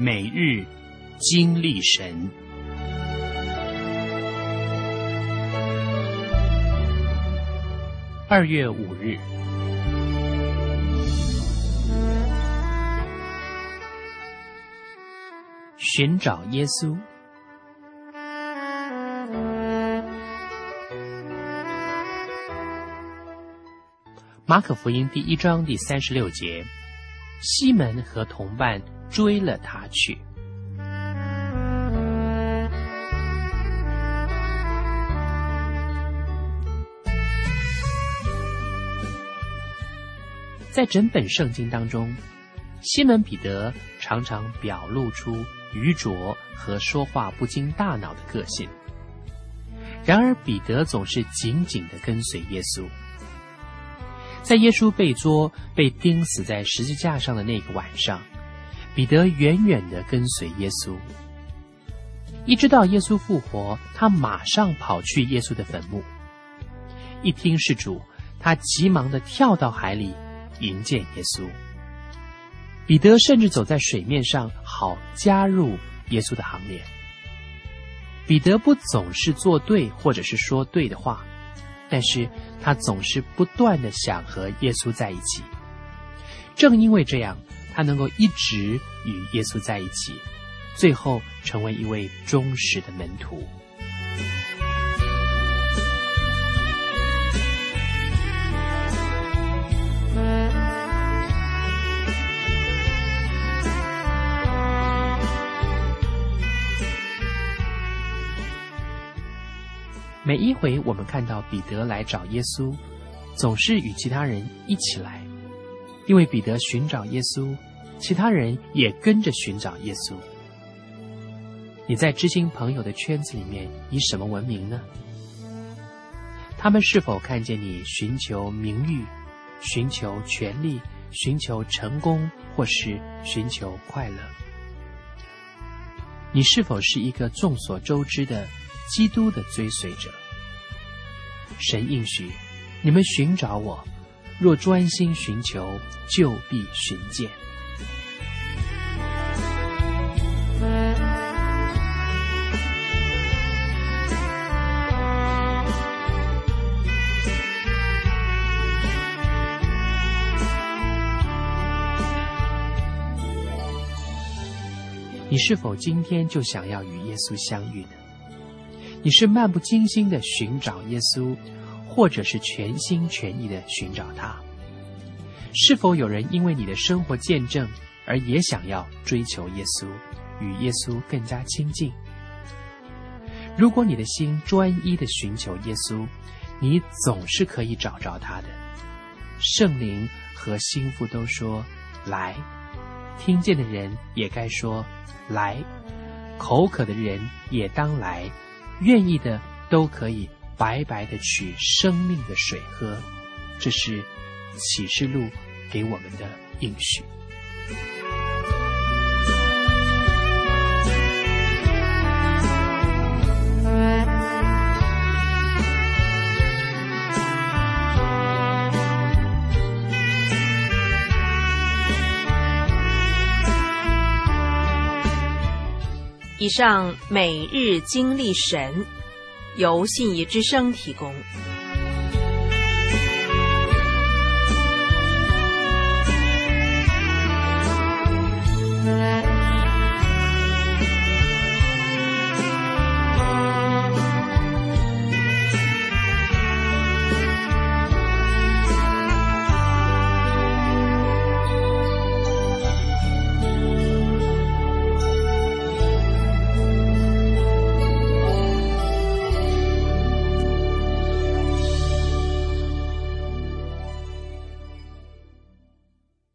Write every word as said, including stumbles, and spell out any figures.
每日经历神。二月五日，寻找耶稣。马可福音第一章第三十六节，西门和同伴追了他去。在整本圣经当中，西门彼得常常表露出愚拙和说话不经大脑的个性。然而彼得总是紧紧地跟随耶稣。在耶稣被捉、被钉死在十字架上的那个晚上，彼得远远地跟随耶稣。一直到耶稣复活，他马上跑去耶稣的坟墓。一听是主，他急忙地跳到海里迎接耶稣。彼得甚至走在水面上，好加入耶稣的行列。彼得不总是做对或者是说对的话，但是他总是不断地想和耶稣在一起。正因为这样，他能够一直与耶稣在一起，最后成为一位忠实的门徒。每一回我们看到彼得来找耶稣，总是与其他人一起来，因为彼得寻找耶稣，其他人也跟着寻找耶稣。你在知心朋友的圈子里面以什么闻名呢？他们是否看见你寻求名誉、寻求权力、寻求成功，或是寻求快乐？你是否是一个众所周知的基督的追随者？神应许，你们寻找我，若专心寻求，就必寻见。你是否今天就想要与耶稣相遇呢？你是漫不经心地寻找耶稣，或者是全心全意地寻找他？是否有人因为你的生活见证而也想要追求耶稣，与耶稣更加亲近？如果你的心专一地寻求耶稣，你总是可以找着他的。圣灵和心腹都说来，听见的人也该说来，口渴的人也当来，愿意的都可以白白的取生命的水喝。这是启示录给我们的应许。 以上每日经历神，由信义之声提供。